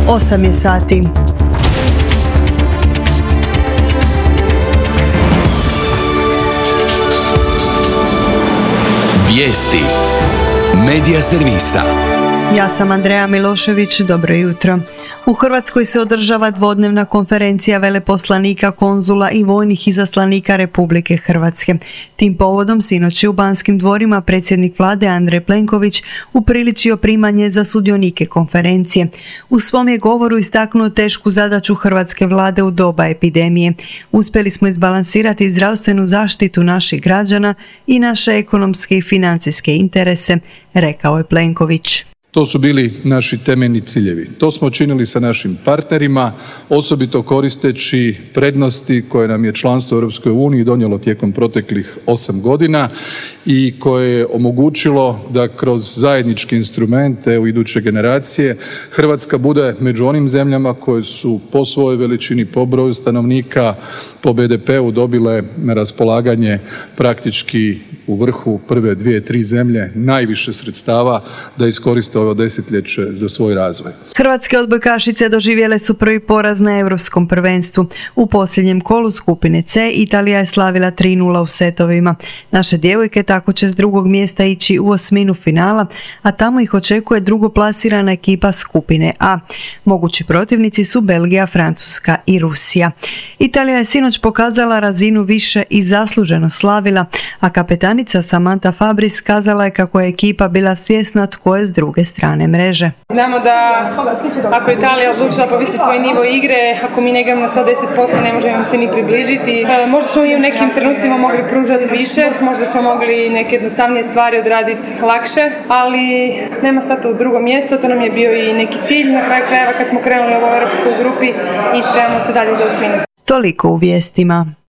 8 je sati. Vijesti Medija servisa. Ja sam Andreja Milošević, dobro jutro. U Hrvatskoj se održava dvodnevna konferencija veleposlanika, konzula i vojnih izaslanika Republike Hrvatske. Tim povodom sinoć je u Banskim dvorima predsjednik vlade Andrej Plenković upriličio primanje za sudionike konferencije. U svom je govoru istaknuo tešku zadaću hrvatske vlade u doba epidemije. Uspjeli smo izbalansirati zdravstvenu zaštitu naših građana i naše ekonomske i financijske interese, rekao je Plenković. To su bili naši temeljni ciljevi. To smo činili sa našim partnerima, osobito koristeći prednosti koje nam je članstvo u Europskoj uniji donijelo tijekom proteklih 8 godina i koje je omogućilo da kroz zajednički instrument u iduće generacije Hrvatska bude među onim zemljama koje su po svojoj veličini, po broju stanovnika, po BDP-u dobile na raspolaganje praktički u vrhu prve 2-3 zemlje najviše sredstava da iskoriste ovo desetljeće za svoj razvoj. Hrvatske odbojkašice doživjele su prvi poraz na Europskom prvenstvu. U posljednjem kolu skupine C Italija je slavila 3:0 u setovima. Naše djevojke tako će s drugog mjesta ići u osminu finala, a tamo ih očekuje drugoplasirana ekipa skupine A. Mogući protivnici su Belgija, Francuska i Rusija. Italija je sinoć pokazala razinu više i zasluženo slavila, a kapetanica Samantha Fabris kazala je kako je ekipa bila svjesna tko je s druge strane mreže. Znamo da ako je Italija odlučila povisi svoj nivo igre, ako mi ne igramo na 110%, ne možemo im se ni približiti. Možda smo i u nekim trenucima mogli pružati više, možda smo mogli neke jednostavnije stvari odraditi lakše, ali nema sad u drugo mjesto, to nam je bio i neki cilj na kraju krajeva kad smo krenuli u ovoj europskoj grupi i spremamo se dalje za osminu. Toliko u vijestima.